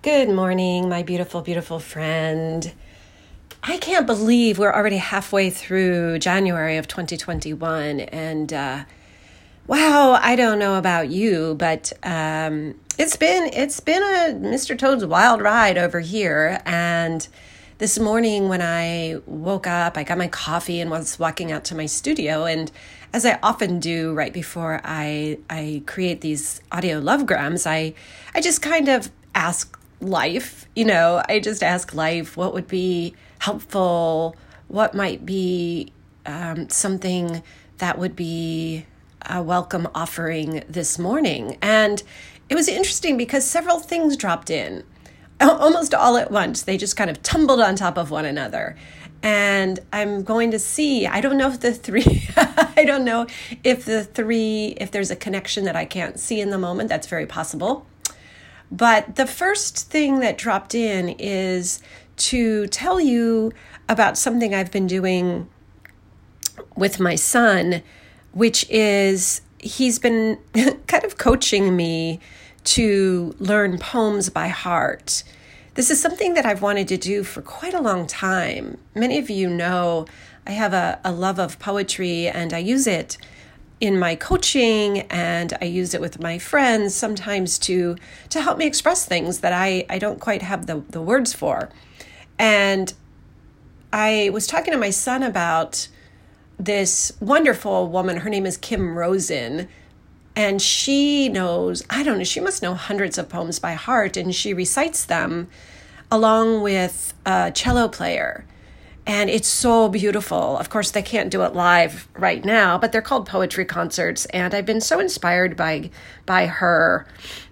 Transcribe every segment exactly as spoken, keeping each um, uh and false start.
Good morning, my beautiful, beautiful friend. I can't believe we're already halfway through January of twenty twenty-one. And uh, wow, I don't know about you, but um, it's been it's been a Mister Toad's wild ride over here. And this morning when I woke up, I got my coffee and was walking out to my studio. And as I often do right before I I create these audio lovegrams, I I just kind of ask life, you know, I just ask life what would be helpful, what might be um, something that would be a welcome offering this morning. And it was interesting because several things dropped in almost all at once. They just kind of tumbled on top of one another. And I'm going to see, I don't know if the three, I don't know if the three, if there's a connection that I can't see in the moment. That's very possible. But the first thing that dropped in is to tell you about something I've been doing with my son, which is he's been kind of coaching me to learn poems by heart. This is something that I've wanted to do for quite a long time. Many of you know I have a, a love of poetry, and I use it in my coaching, and I use it with my friends sometimes to to help me express things that I, I don't quite have the, the words for. And I was talking to my son about this wonderful woman. Her name is Kim Rosen, and she knows, I don't know, she must know hundreds of poems by heart, and she recites them along with a cello player. And it's so beautiful. Of course, they can't do it live right now, but they're called poetry concerts. And I've been so inspired by by her.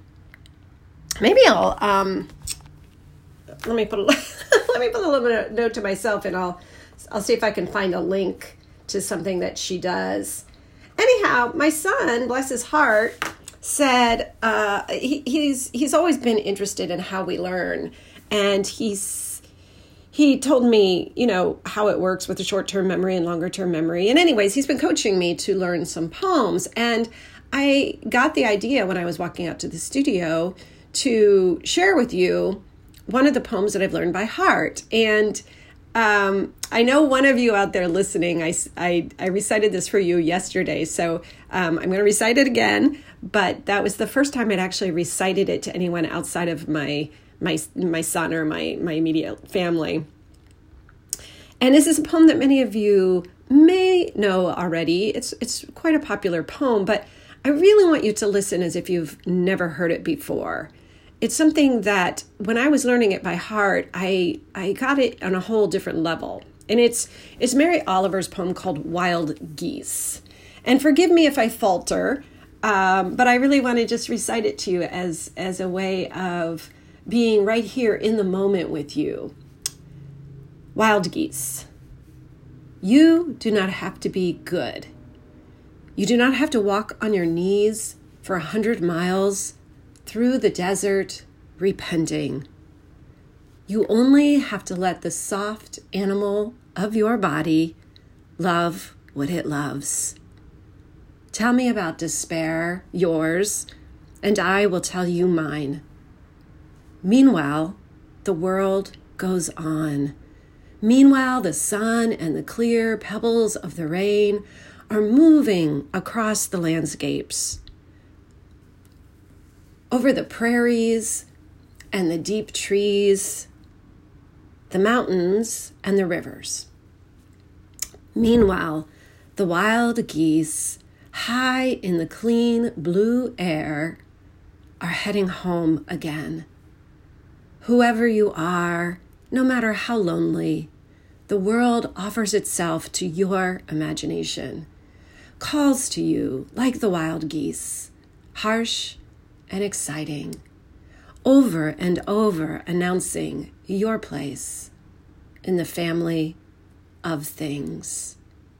Maybe I'll um, let me put a, let me put a little bit of note to myself, and I'll I'll see if I can find a link to something that she does. Anyhow, my son, bless his heart, said uh, he, he's he's always been interested in how we learn, and he's. He told me, you know, how it works with the short-term memory and longer-term memory. And anyways, he's been coaching me to learn some poems. And I got the idea when I was walking out to the studio to share with you one of the poems that I've learned by heart. And um, I know one of you out there listening, I, I, I recited this for you yesterday. So um, I'm going to recite it again. But that was the first time I'd actually recited it to anyone outside of my my my son or my, my immediate family. And this is a poem that many of you may know already. It's it's quite a popular poem, but I really want you to listen as if you've never heard it before. It's something that when I was learning it by heart, I I got it on a whole different level. And it's it's Mary Oliver's poem called Wild Geese. And forgive me if I falter, um, but I really want to just recite it to you as as a way of being right here in the moment with you. Wild geese. You do not have to be good. You do not have to walk on your knees for a hundred miles through the desert repenting. You only have to let the soft animal of your body love what it loves. Tell me about despair, yours, and I will tell you mine. Meanwhile, the world goes on. Meanwhile, the sun and the clear pebbles of the rain are moving across the landscapes, over the prairies and the deep trees, the mountains and the rivers. Meanwhile, the wild geese, high in the clean blue air, are heading home again. Whoever you are, no matter how lonely, the world offers itself to your imagination, calls to you like the wild geese, harsh and exciting, over and over announcing your place in the family of things.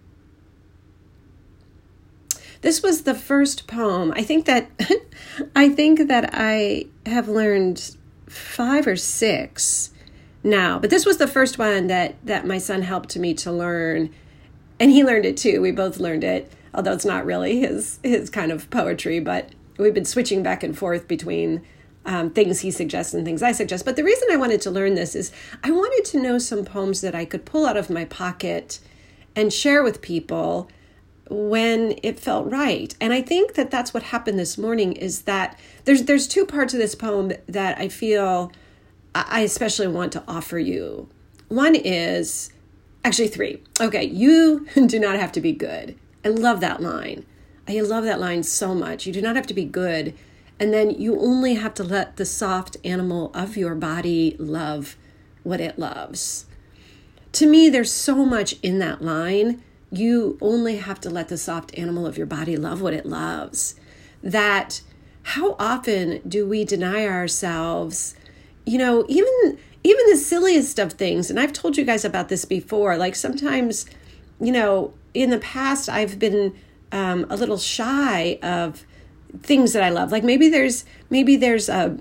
This was the first poem. I think that I think that I have learned five or six now, but this was the first one that that my son helped me to learn, and he learned it too. We both learned it, although it's not really his his kind of poetry, but we've been switching back and forth between um, things he suggests and things I suggest. But the reason I wanted to learn this is I wanted to know some poems that I could pull out of my pocket and share with people when it felt right. And I think that that's what happened this morning, is that there's there's two parts of this poem that I feel I especially want to offer you. One is, actually three. Okay, you do not have to be good. I love that line. I love that line so much. You do not have to be good. And then you only have to let the soft animal of your body love what it loves. To me, there's so much in that line. You only have to let the soft animal of your body love what it loves. That how often do we deny ourselves, you know, even even the silliest of things. And I've told you guys about this before. Like sometimes, you know, in the past, I've been um, a little shy of things that I love. Like maybe there's maybe there's a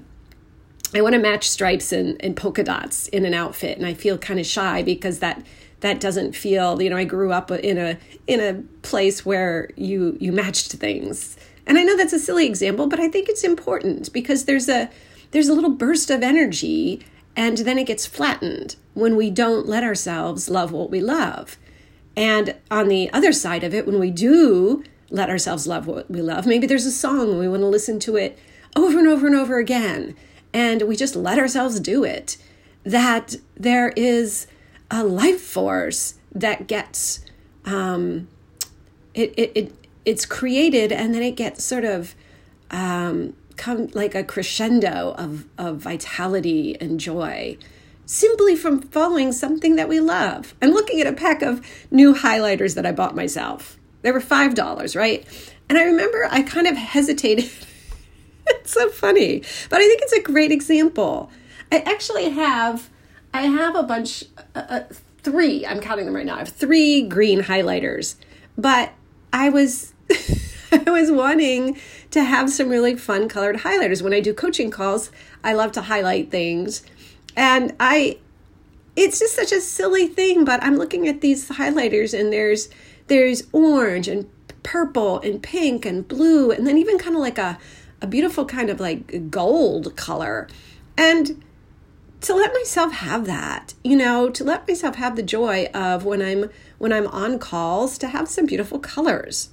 I want to match stripes and, and polka dots in an outfit, and I feel kind of shy because that that doesn't feel, you know, I grew up in a in a place where you you matched things. And I know that's a silly example, but I think it's important because there's a there's a little burst of energy, and then it gets flattened when we don't let ourselves love what we love. And on the other side of it, when we do let ourselves love what we love, maybe there's a song, we want to listen to it over and over and over again, and we just let ourselves do it, that there is a life force that gets, um, it, it, it it's created, and then it gets sort of um, come like a crescendo of, of vitality and joy, simply from following something that we love. I'm looking at a pack of new highlighters that I bought myself. They were five dollars, right? And I remember I kind of hesitated. It's so funny, but I think it's a great example. I actually have, I have a bunch, uh, uh, three, I'm counting them right now. I have three green highlighters, but I was, I was wanting to have some really fun colored highlighters. When I do coaching calls, I love to highlight things. And I, it's just such a silly thing, but I'm looking at these highlighters, and there's, there's orange and purple and pink and blue, and then even kind of like a, a beautiful kind of like gold color. And to let myself have that, you know, to let myself have the joy of when I'm, when I'm on calls, to have some beautiful colors.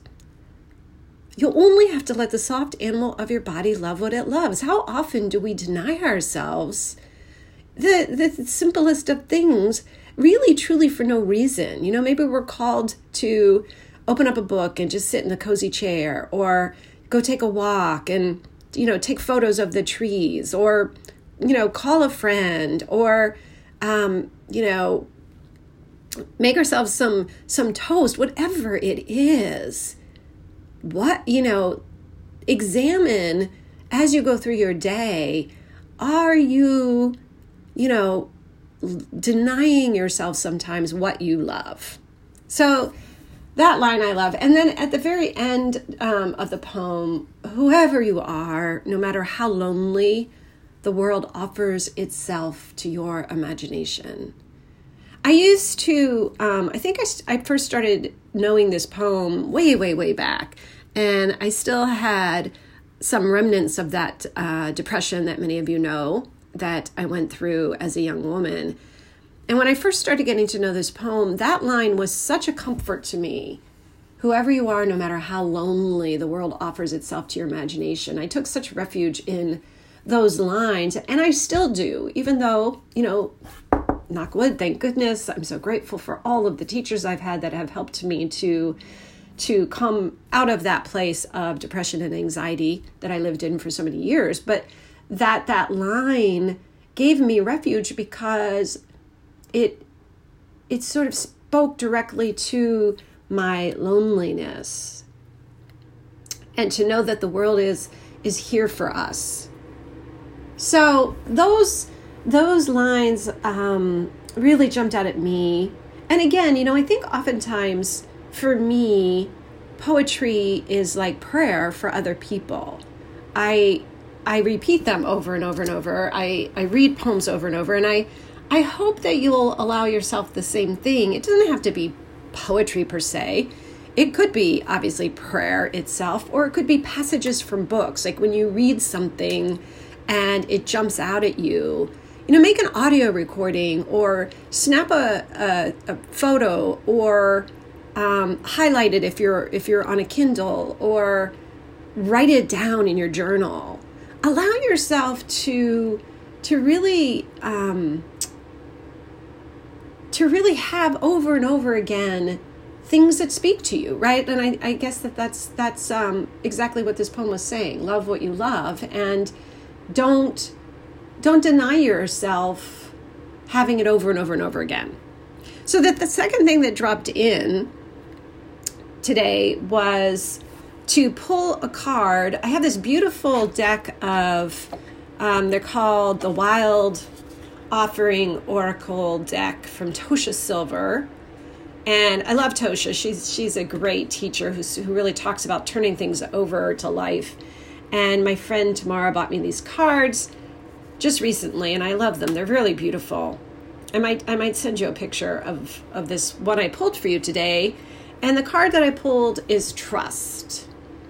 You only have to let the soft animal of your body love what it loves. How often do we deny ourselves the, the simplest of things, really, truly for no reason? You know, maybe we're called to open up a book and just sit in a cozy chair, or go take a walk and, you know, take photos of the trees, or, you know, call a friend, or, um, you know, make ourselves some, some toast, whatever it is. What, you know, examine as you go through your day, are you, you know, denying yourself sometimes what you love? So that line I love. And then at the very end um, of the poem, whoever you are, no matter how lonely, the world offers itself to your imagination. I used to, um, I think I, I first started knowing this poem way, way, way back. And I still had some remnants of that uh, depression that many of you know that I went through as a young woman. And when I first started getting to know this poem, that line was such a comfort to me. Whoever you are, no matter how lonely, the world offers itself to your imagination. I took such refuge in those lines, and I still do, even though, you know, knock wood, thank goodness, I'm so grateful for all of the teachers I've had that have helped me to, to come out of that place of depression and anxiety that I lived in for so many years. But that that line gave me refuge because it it sort of spoke directly to my loneliness, and to know that the world is is here for us. So those those lines um, really jumped out at me. And again, you know, I think oftentimes for me, poetry is like prayer for other people. I I repeat them over and over and over. I, I read poems over and over, and I I hope that you'll allow yourself the same thing. It doesn't have to be poetry per se. It could be obviously prayer itself, or it could be passages from books. Like when you read something and it jumps out at you, you know, make an audio recording or snap a, a, a photo or um, highlight it if you're if you're on a Kindle, or write it down in your journal. Allow yourself to to really um, to really have over and over again things that speak to you, right? And I, I guess that that's that's um, exactly what this poem was saying. Love what you love, and don't don't deny yourself having it over and over and over again. So that the second thing that dropped in today was to pull a card. I have this beautiful deck of, um, they're called the Wild Offering Oracle deck from Tosha Silver. And I love Tosha. She's she's a great teacher who's, who really talks about turning things over to life. And my friend Tamara bought me these cards just recently, and I love them. They're really beautiful. I might I might send you a picture of, of this one I pulled for you today. And the card that I pulled is Trust.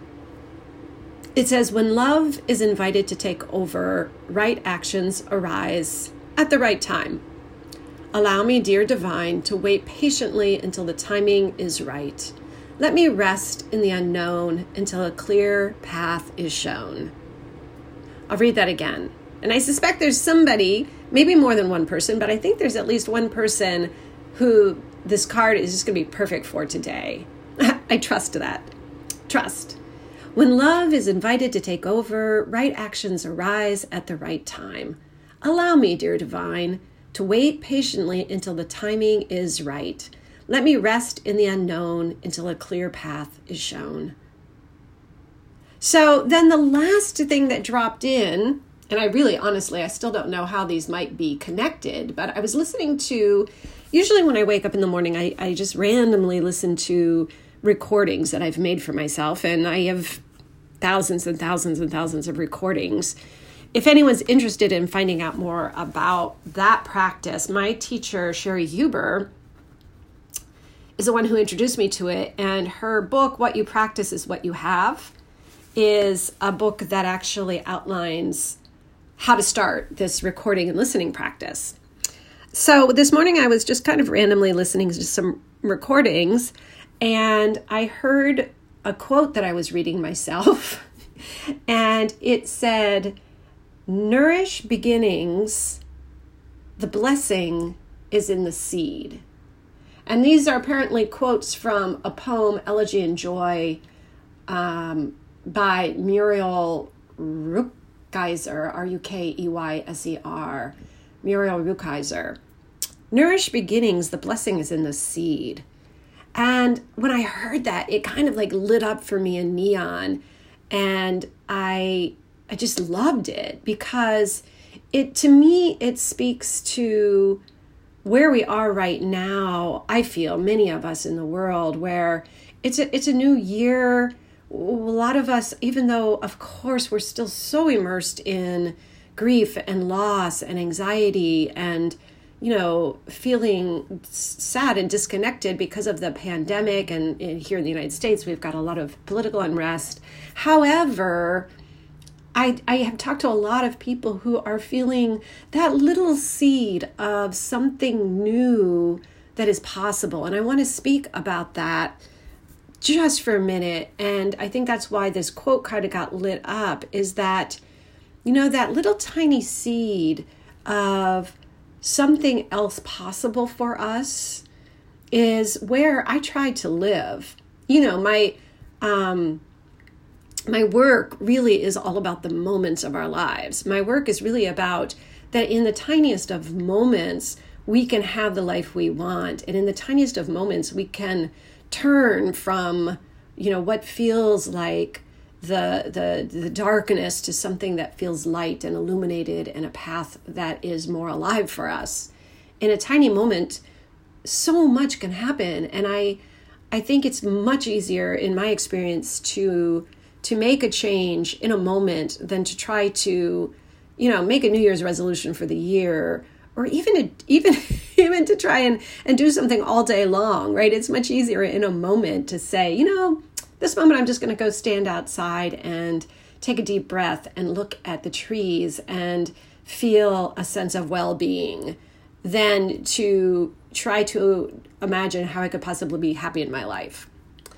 It says, when love is invited to take over, right actions arise at the right time. Allow me, dear divine, to wait patiently until the timing is right. Let me rest in the unknown until a clear path is shown. I'll read that again. And I suspect there's somebody, maybe more than one person, but I think there's at least one person who this card is just going to be perfect for today. I trust that. Trust. When love is invited to take over, right actions arise at the right time. Allow me, dear divine, to wait patiently until the timing is right. Let me rest in the unknown until a clear path is shown. So then the last thing that dropped in, and I really, honestly, I still don't know how these might be connected, but I was listening to, usually when I wake up in the morning, I, I just randomly listen to recordings that I've made for myself, and I have thousands and thousands and thousands of recordings. If anyone's interested in finding out more about that practice, my teacher, Sherry Huber, is the one who introduced me to it, and her book, What You Practice is What You Have, is a book that actually outlines how to start this recording and listening practice. So this morning I was just kind of randomly listening to some recordings, and I heard a quote that I was reading myself, and it said, "Nourish beginnings, the blessing is in the seed." And these are apparently quotes from a poem, Elegy and Joy, um, by Muriel Rukeyser, R U K E Y S E R, Muriel Rukeyser. Nourish beginnings, the blessing is in the seed. And when I heard that, it kind of like lit up for me in neon. And I I just loved it because it, to me, it speaks to where we are right now. I feel, many of us in the world, where it's a, it's a new year. A lot of us, even though, of course, we're still so immersed in grief and loss and anxiety and, you know, feeling sad and disconnected because of the pandemic. And, and here in the United States, we've got a lot of political unrest. However, I, I have talked to a lot of people who are feeling that little seed of something new that is possible. And I want to speak about that just for a minute. And I think that's why this quote kind of got lit up, is that, you know, that little tiny seed of something else possible for us is where I try to live. You know, my um, my work really is all about the moments of our lives. My work is really about that in the tiniest of moments, we can have the life we want. And in the tiniest of moments, we can turn from, you know, what feels like the the the darkness to something that feels light and illuminated and a path that is more alive for us. In a tiny moment, so much can happen. And I I think it's much easier, in my experience, to to make a change in a moment than to try to, you know, make a New Year's resolution for the year, or even to, even even to try and, and do something all day long, right? It's much easier in a moment to say, you know, this moment I'm just going to go stand outside and take a deep breath and look at the trees and feel a sense of well-being than to try to imagine how I could possibly be happy in my life.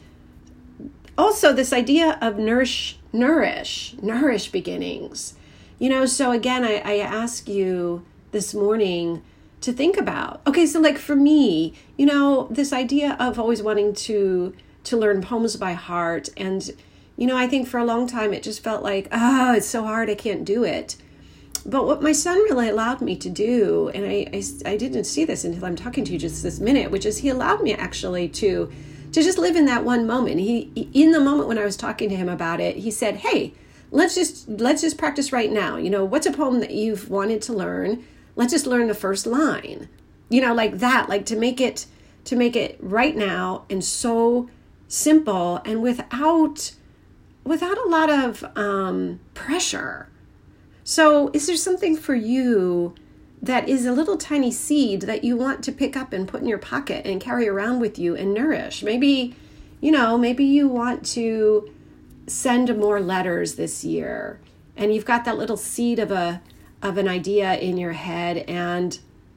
Also, this idea of nourish, nourish, nourish beginnings. You know, so again, I, I ask you this morning to think about, okay, so like for me, you know, this idea of always wanting to to learn poems by heart. And, you know, I think for a long time it just felt like, oh, it's so hard, I can't do it. But what my son really allowed me to do, and I, I, I didn't see this until I'm talking to you just this minute, which is he allowed me actually to to just live in that one moment. He, in the moment when I was talking to him about it, he said, hey, let's just let's just practice right now. You know, what's a poem that you've wanted to learn? Let's just learn the first line. You know, like that, like to make it to make it right now and so simple and without without a lot of um, pressure. So is there something for you that is a little tiny seed that you want to pick up and put in your pocket and carry around with you and nourish? Maybe, you know, maybe you want to send more letters this year and you've got that little seed of a of an idea in your head, and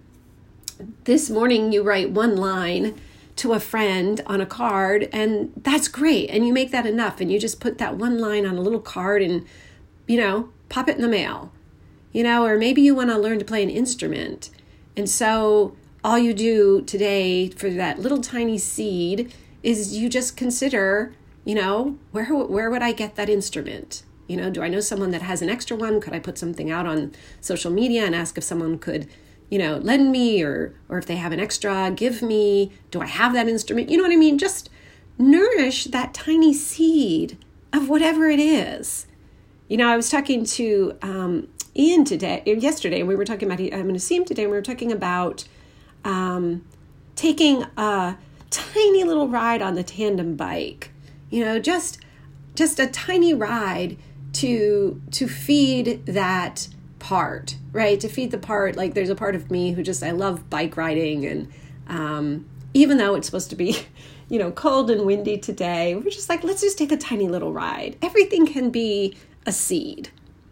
this morning you write one line to a friend on a card, and that's great, and you make that enough, and you just put that one line on a little card and, you know, pop it in the mail. You know, or maybe you want to learn to play an instrument, and so all you do today for that little tiny seed is you just consider, you know, where where would I get that instrument? You know, do I know someone that has an extra one? Could I put something out on social media and ask if someone could, you know, lend me, or or if they have an extra, give me? Do I have that instrument? You know what I mean? Just nourish that tiny seed of whatever it is. You know, I was talking to um, Ian today, yesterday, and we were talking about, I'm going to see him today, and we were talking about um, taking a tiny little ride on the tandem bike. You know, just just a tiny ride to to feed that part, right? To feed the part, like there's a part of me who just, I love bike riding, and um, even though it's supposed to be, you know, cold and windy today, we're just like, let's just take a tiny little ride. Everything can be a seed.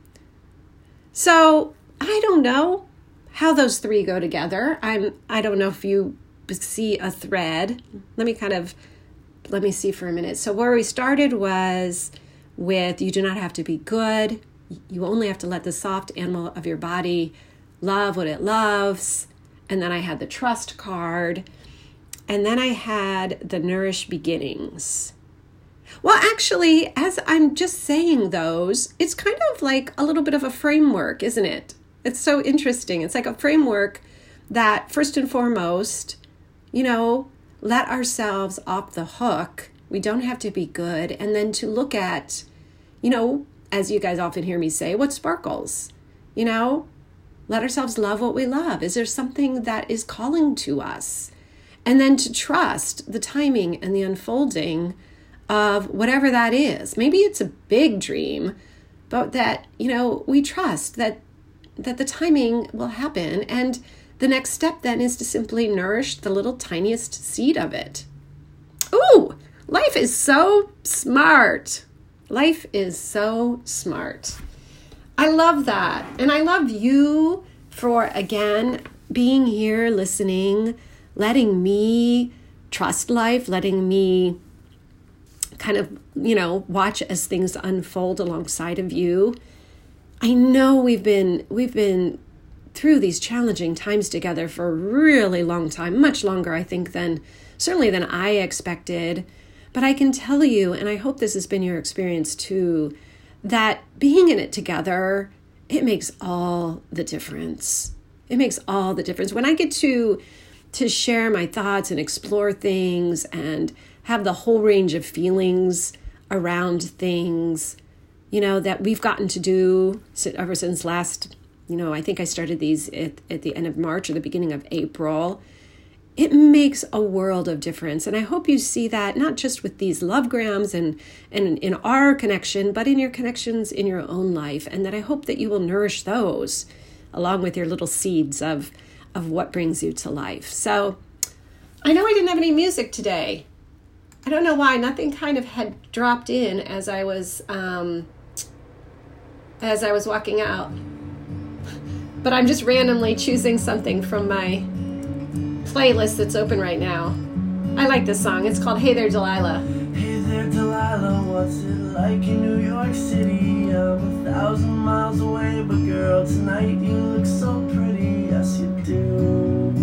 So I don't know how those three go together. I'm, I don't know if you see a thread. Let me kind of, let me see for a minute. So where we started was with, you do not have to be good. You only have to let the soft animal of your body love what it loves. And then I had the trust card. And then I had the nourish beginnings. Well, actually, as I'm just saying those, it's kind of like a little bit of a framework, isn't it? It's so interesting. It's like a framework that first and foremost, you know, let ourselves off the hook. We don't have to be good. And then to look at, you know, as you guys often hear me say, what sparkles? You know, let ourselves love what we love. Is there something that is calling to us? And then to trust the timing and the unfolding of whatever that is. Maybe it's a big dream, but that, you know, we trust that that the timing will happen. And the next step then is to simply nourish the little tiniest seed of it. Ooh, life is so smart. Life is so smart. I love that. And I love you for, again, being here, listening, letting me trust life, letting me kind of, you know, watch as things unfold alongside of you. I know we've been we've been through these challenging times together for a really long time, much longer, I think, than certainly than I expected. But I can tell you, and I hope this has been your experience too, that being in it together, it makes all the difference. It makes all the difference. When I get to to share my thoughts and explore things and have the whole range of feelings around things, you know, that we've gotten to do ever since last, you know, I think I started these at, at the end of March or the beginning of April. It makes a world of difference. And I hope you see that not just with these lovegrams and, and in our connection, but in your connections in your own life. And that I hope that you will nourish those along with your little seeds of, of what brings you to life. So I know I didn't have any music today. I don't know why. Nothing kind of had dropped in as I was um, as I was walking out. But I'm just randomly choosing something from my playlist that's open right now. I like this song. It's called Hey There, Delilah. Hey there, Delilah, what's it like in New York City? I'm a thousand miles away, but girl, tonight you look so pretty, yes you do.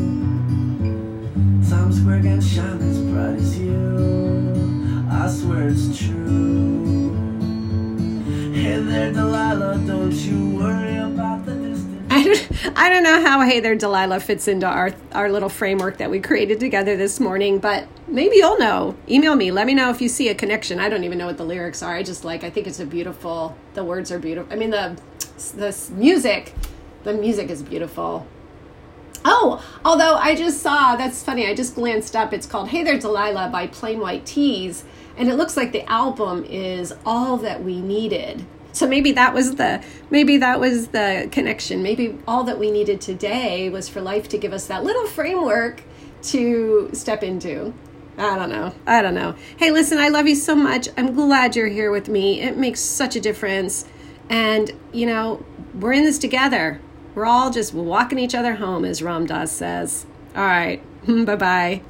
Times Square can shine as bright as you, I swear it's true. Hey there, Delilah, don't you worry about the distance. I don't, I don't know how Hey There, Delilah fits into our our little framework that we created together this morning, but maybe you'll know. Email me. Let me know if you see a connection. I don't even know what the lyrics are. I just like, I think it's a beautiful, the words are beautiful. I mean, the, the music, the music is beautiful. Oh, although I just saw, that's funny, I just glanced up. It's called Hey There, Delilah by Plain White Tees, and it looks like the album is All That We Needed. So maybe that was the maybe that was the connection. Maybe all that we needed today was for life to give us that little framework to step into. I don't know. I don't know. Hey, listen, I love you so much. I'm glad you're here with me. It makes such a difference. And, you know, we're in this together. We're all just walking each other home, as Ram Dass says. All right. Bye-bye.